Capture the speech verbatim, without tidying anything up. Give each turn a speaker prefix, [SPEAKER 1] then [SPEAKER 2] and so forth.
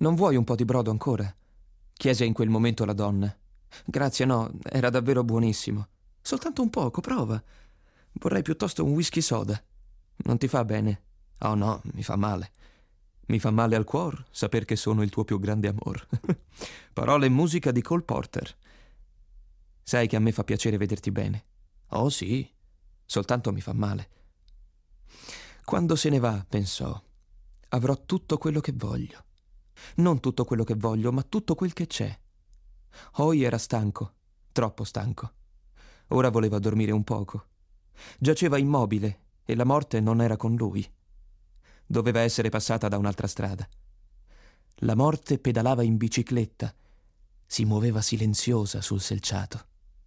[SPEAKER 1] Non vuoi un po' di brodo ancora? Chiese in quel momento la donna. Grazie, no, era davvero buonissimo. Soltanto un poco, prova. Vorrei piuttosto un whisky soda. Non ti fa bene? Oh no, mi fa male. Mi fa male al cuore saper che sono il tuo più grande amor. Parole e musica di Cole Porter. Sai che a me fa piacere vederti bene. Oh sì, soltanto mi fa male. Quando se ne va, pensò, avrò tutto quello che voglio. Non tutto quello che voglio, ma tutto quel che c'è. Hoy era stanco, troppo stanco. Ora voleva dormire un poco. Giaceva immobile e la morte non era con lui. Doveva essere passata da un'altra strada. La morte pedalava in bicicletta, si muoveva silenziosa sul selciato.